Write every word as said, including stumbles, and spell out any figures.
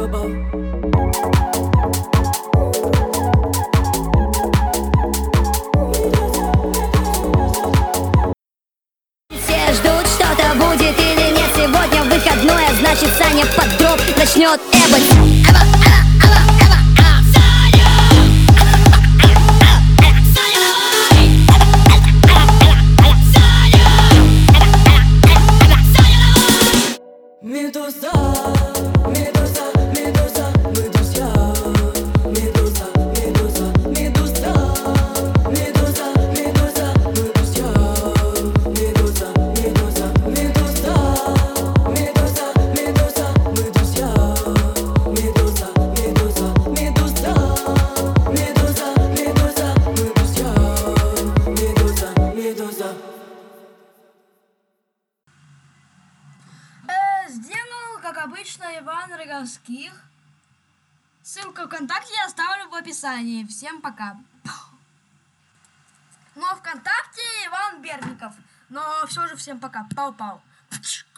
Все ждут, что-то будет или нет. Сегодня выходной, а значит Саня под дроп начнет эбать. Медуза, медуза, медуза, мы друзья. Медуза, медуза, медуза, медуза, медуза, мы друзья. Медуза, медуза, медуза, медуза, медуза, мы друзья. Медуза, медуза, медуза, медуза, медуза, мы друзья. Медуза, медуза. Сделал, как обычно, Иван Роговских. Ссылку ВКонтакте я оставлю в описании. Всем пока. Ну а ВКонтакте Иван Берников. Но все же всем пока. Пау-пау.